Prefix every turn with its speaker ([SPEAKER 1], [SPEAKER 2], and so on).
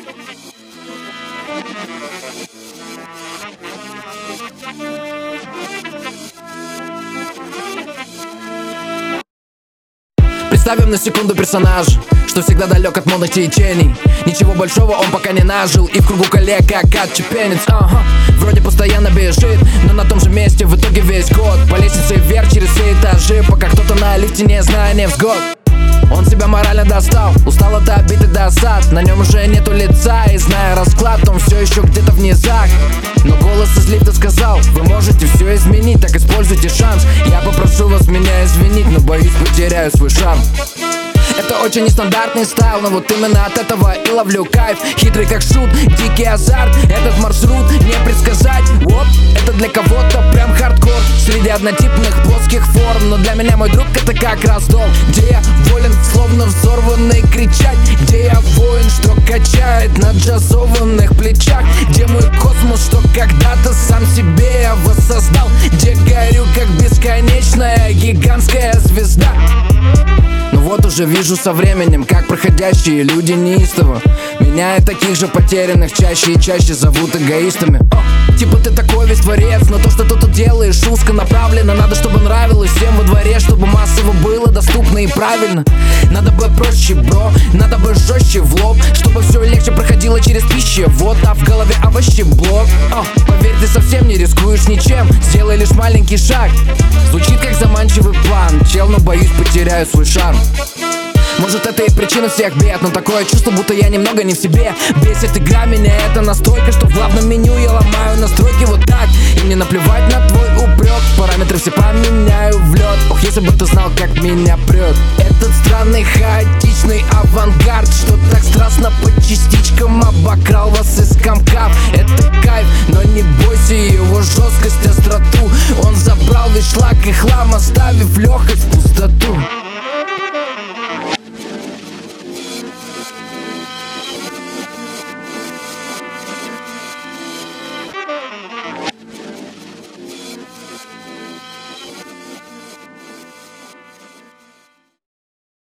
[SPEAKER 1] Представим на секунду персонажа, что всегда далек от модных течений. Ничего большого он пока не нажил, и в кругу коллег как отчепенец. Вроде постоянно бежит, но на том же месте в итоге весь год. По лестнице вверх через все этажи, пока кто-то на лифте не зная невзгод. Он себя морально достал, устал от обид и досад. На нем уже нету лица, и зная расклад, он все еще где-то в низах. Но голос из лифта сказал: вы можете все изменить, так используйте шанс. Я попрошу вас меня извинить, но боюсь, потеряю свой шарм. Это очень нестандартный стайл, но вот именно от этого и ловлю кайф. Хитрый как шут, дикий азарт, этот маршрут не предсказать. Оп, это для кого-то прям хардкор среди однотипных плоских форм. Но для меня мой друг это как раз дом, где я волен, словно взорванный кричать. Где я воин, что качает на джазованных плечах. Где мой космос, что когда-то сам себе я воссоздал. Где горю как бесконечная гигантская звезда. Но вот уже вижу со временем, как проходящие люди неистово меняют таких же потерянных чаще и чаще зовут эгоистами. Типа ты такой весь творец, но то, что ты тут делаешь, узко направлено. Надо, чтобы нравилось всем во дворе, чтобы массово было доступно и правильно. Надо бы проще, бро, надо бы жестче в лоб, чтобы все легче проходило через пищевод, а в голове овощеблок. Поверь, ты совсем не рискуешь ничем, сделай лишь маленький шаг. Звучит как заманчивый план, чел, но боюсь, потеряю свой шарм. Может, это и причина всех бед, но такое чувство, будто я немного не в себе. Бесит игра меня это настолько, что в главном меню я ломаю настройки вот так. И мне наплевать на твой упрек, параметры все поменяю в лед. Ох, если бы ты знал, как меня прет этот странный хаотичный авангард, что так страстно по частичкам обокрал вас